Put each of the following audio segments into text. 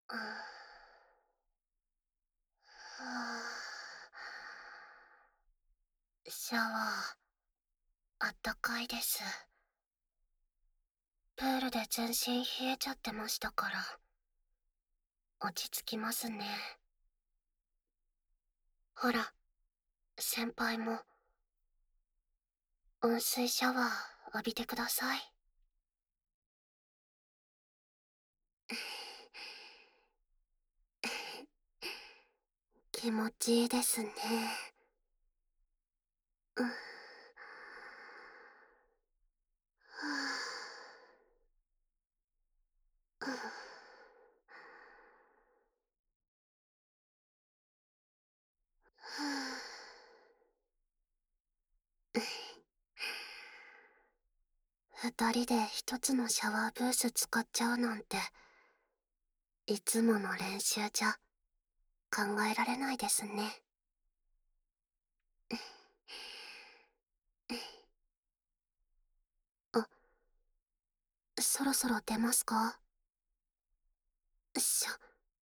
はシャワー、あったかいです。プールで全身冷えちゃってましたから、落ち着きますね。ほら、先輩も、温水シャワー浴びてください。気持ちいいですね。うん。二人で一つのシャワーブース使っちゃうなんて、いつもの練習じゃ考えられないですね。あ、そろそろ出ますか？しゃ、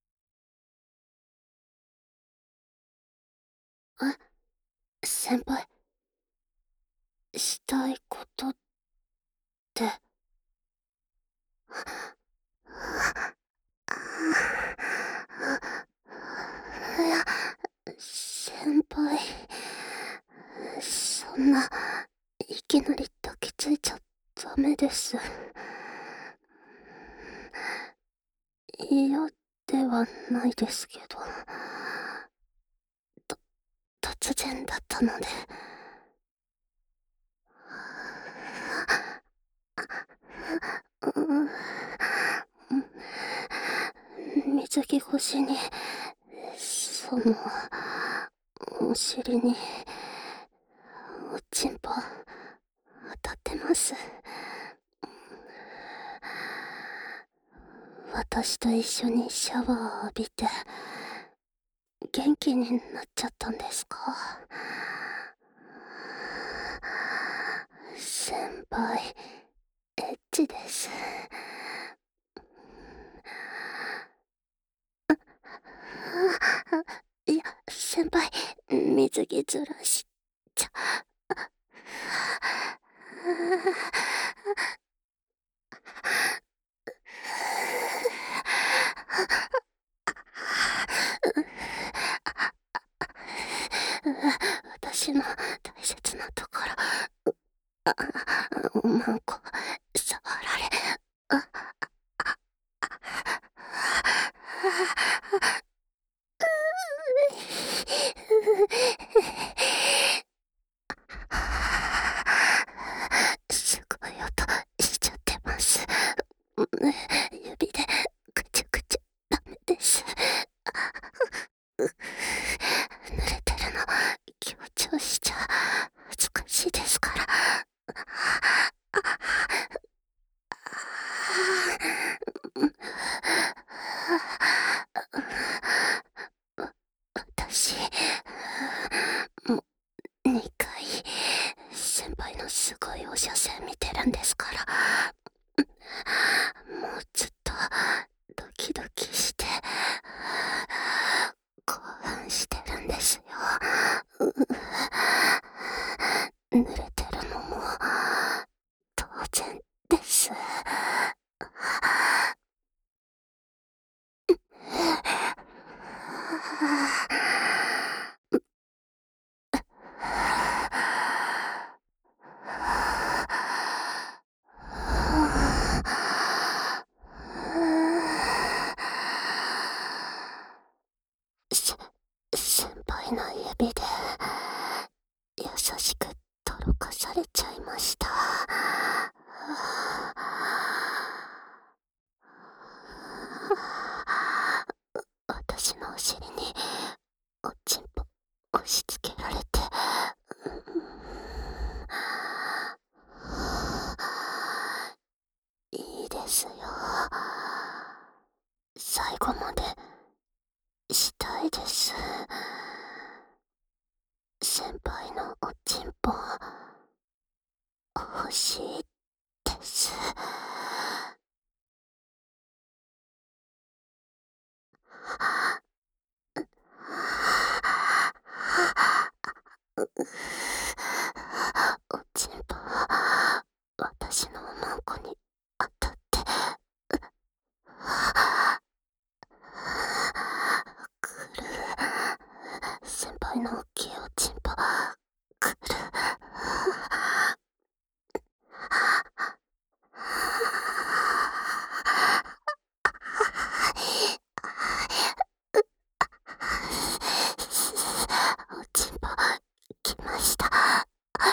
先輩、したいことって。いや、先輩、そんな、いきなり抱きついちゃダメです。嫌ではないですけど、突然だったので。うん、水着越しに、その、お尻に、おちんぽ、当たってます。私と一緒にシャワー浴びて、元気になっちゃったんですか？先輩、エッチです。いや、先輩、水着ずらしちゃ。私の大切なところ、マンコ、触られ、あ、すごい音しちゃってます。指でぐちゃぐちゃダメです。濡れてるの強調しちゃ恥ずかしいですから。私、もう2回、先輩のすごいお写真見てるんですから。もうずっとドキドキして興奮してるんですよ。濡れてるのも当然です。せ先輩の指で優しくとろかされちゃいました。私のお尻におちんぽ押し付けられて、いいですよ。最後までしたいです。先輩のおちんぽ欲しいです。 輩の大きいおちんぽ、くる。おちんぽ、来ました。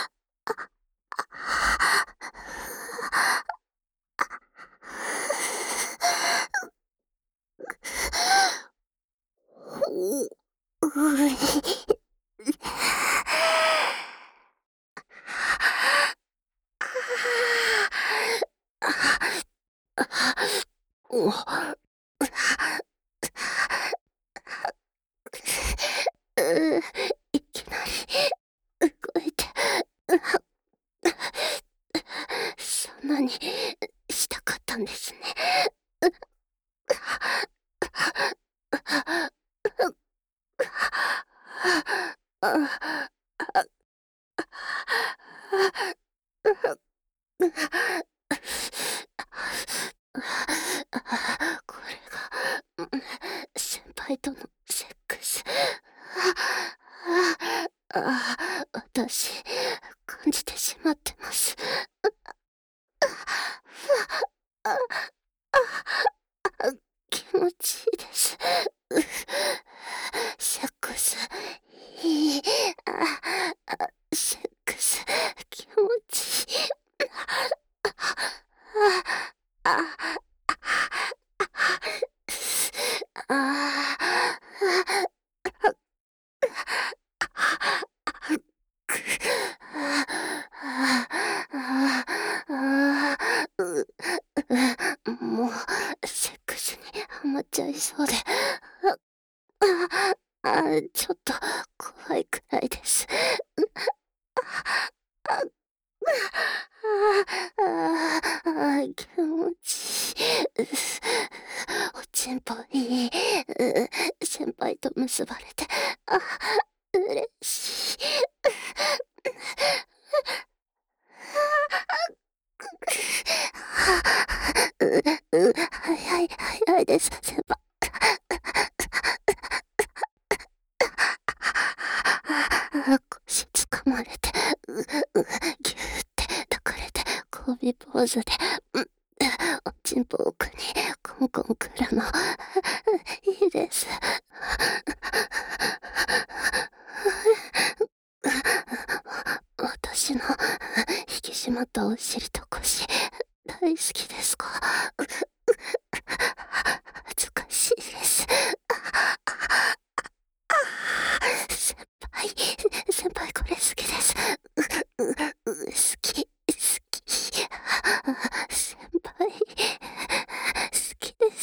うい。お、いきなり動いて、そんなにしたかったんですね。これが、先輩とのセックス。私、感じてしまってます。気持ちいいです。セックス、いい。セックス、気持ちいい。もう、セックスにハマっちゃいそうで。ちょっと怖いくらいです。気持ちいい。おちんぽいい。先輩と結ばれて、嬉しい。早いです、先輩。腰掴まれて、ぎゅーって抱かれて、交尾ポーズで、おちんぽ奥にコンコンくるの、いいです。私の引き締まったお尻と腰、大好きですか？恥ずかしいです。先輩、先輩これ好きです。好き、好き。先輩、好きです。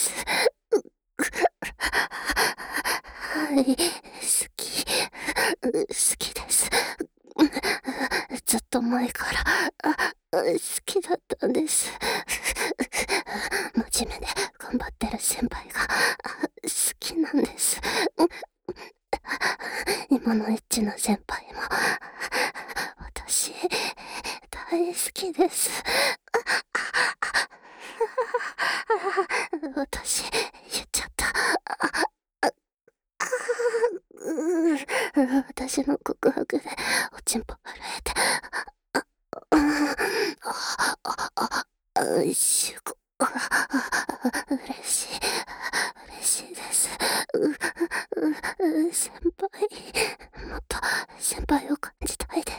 はい、好き、好きです。ずっと前から、好きだったんです。真面目で頑張ってる先輩が、好きなんです。今のエッチな先輩も、私、大好きです。私、言っちゃった。私の告白で、おちんぽ震えて、しゅご、嬉しい、嬉しいです。先輩、もっと先輩を感じたいです。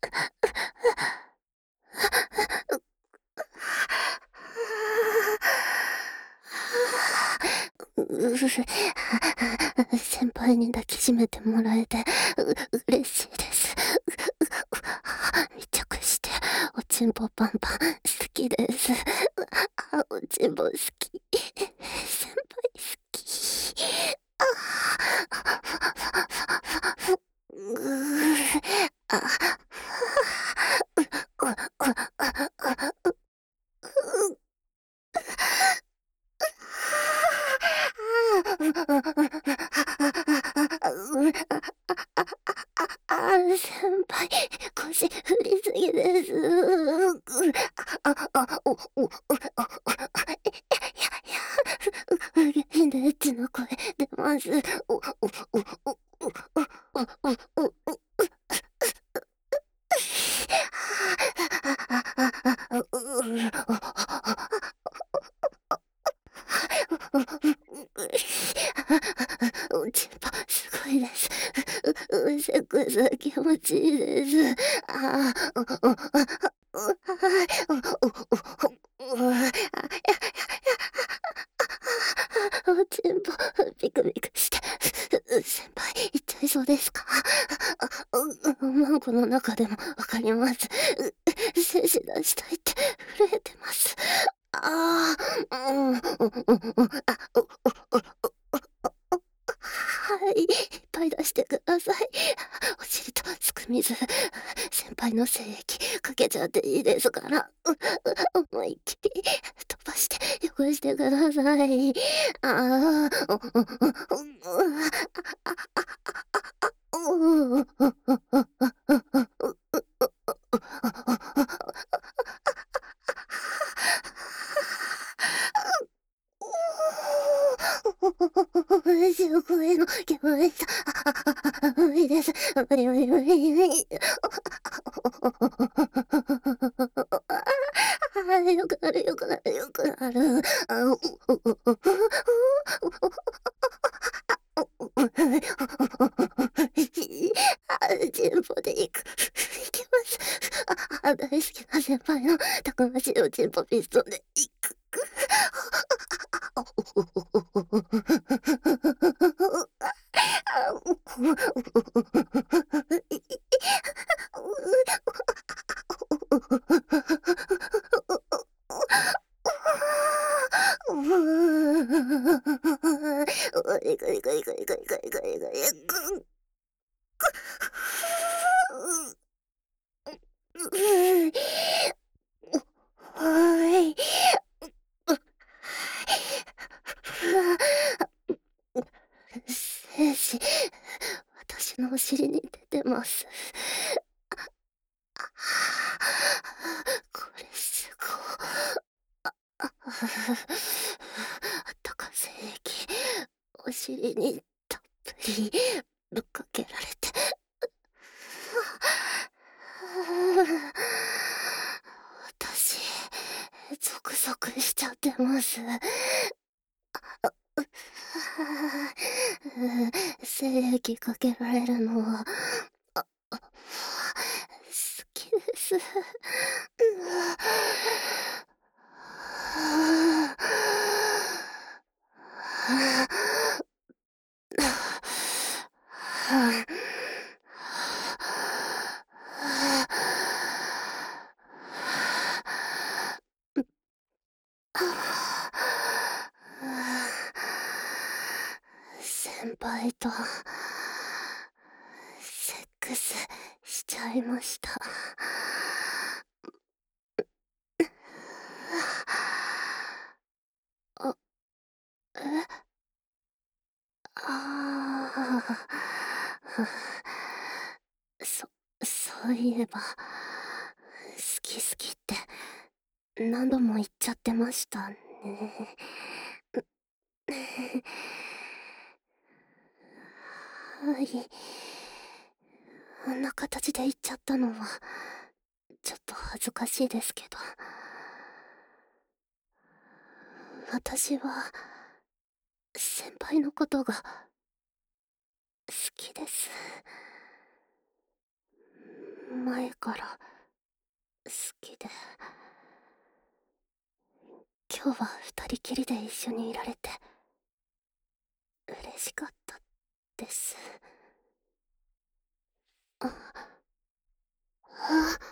先輩に抱きしめてもらえて、嬉しいです。密着して、おちんぽパンパン、好きです。おちんぽ好き。先輩好き。先輩、腰振りすぎです。変なエッチな声出ます。 チンポすごいです。セックス気持ちいいです。ああ、チンポビクビクして、先輩行っちゃいそうですか？マンコの中でもわかります。精子出したいって震えてます。ああ、はい、いっぱい出してください。お尻とすく水、先輩の精液かけちゃっていいですから、思いっきり飛ばして汚してください。あすごいの来ました。無理です。無理無理無理無理。よくなるよくなるよくなる。全部でいく。いきます。大好きな先輩のたくましいおちんぽピストンでいく。はい。精子、私のお尻に出てます。これすごあったか精液、お尻にたっぷりぶっかけられて。私、ゾクゾクしちゃってます。精液かけられるのは、好きです。先輩とセックスしちゃいました。あ、え、ああ、そういえば、好き好きって何度も言っちゃってましたね。はい。あんな形で言っちゃったのは、ちょっと恥ずかしいですけど。私は、先輩のことが好きです。前から好きで。今日は二人きりで一緒にいられて、嬉しかったです。あ、あ、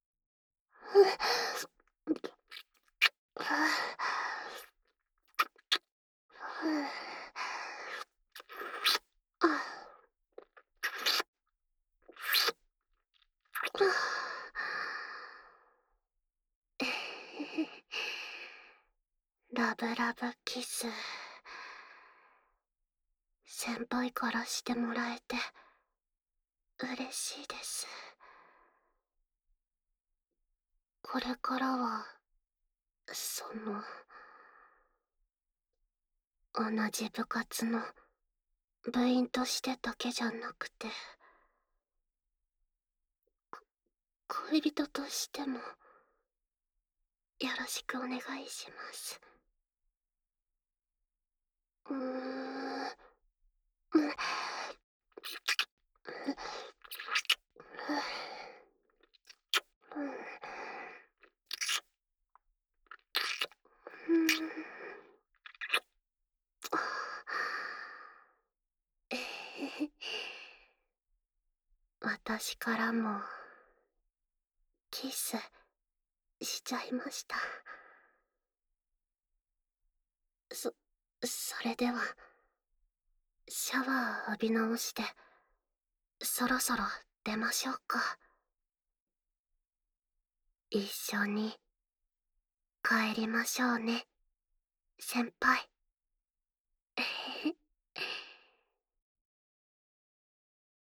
ラブラブキス。先輩からしてもらえて嬉しいです。これからは、同じ部活の部員としてだけじゃなくて、恋人としても、よろしくお願いします。 うーん。うん。私からもキスしちゃいました。そそれではシャワー浴び直してそろそろ出ましょうか。一緒に帰りましょうね、先輩。